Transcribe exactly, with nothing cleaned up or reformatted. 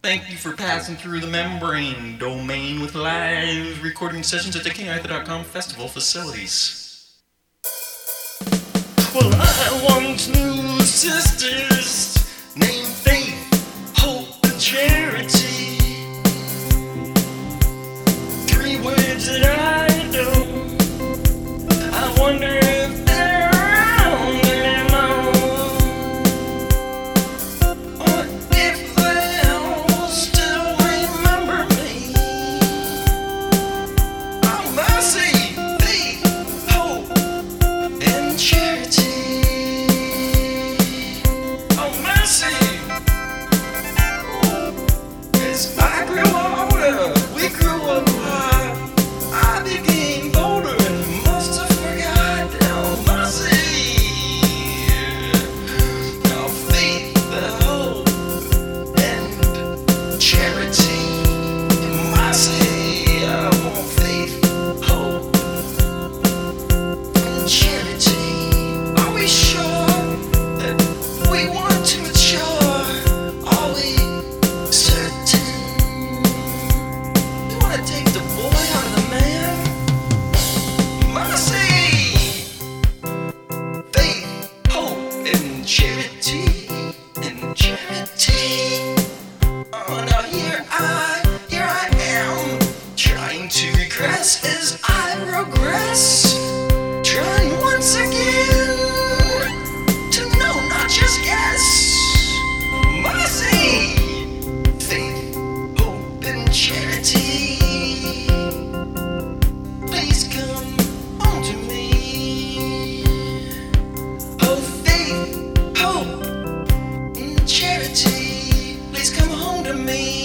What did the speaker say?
Thank you for passing through the membrane domain with live recording sessions at the king arthur dot com festival facilities. Well, I once knew sisters named Faith, Hope, and Charity. Three words that I know. I wonder if they're around anymore. Or if they'll still remember me. Oh, mercy, faith, hope, and charity. Oh, mercy. As I grew older, we grew apart. I became bolder and must have forgot. Oh, mercy. Now faith, the hope, and charity. Mercy. I want faith, hope, and charity. Are we sure that we want to mature? Are we certain? You wanna take the boy out of the man? Mercy, faith, hope, and charity, and charity. Oh, now here I, here I am, trying to regress as I progress, trying once again to know, not just guess. Mercy, faith, hope, and charity. Please come home to me. Oh, faith, hope, and charity. Please come home to me.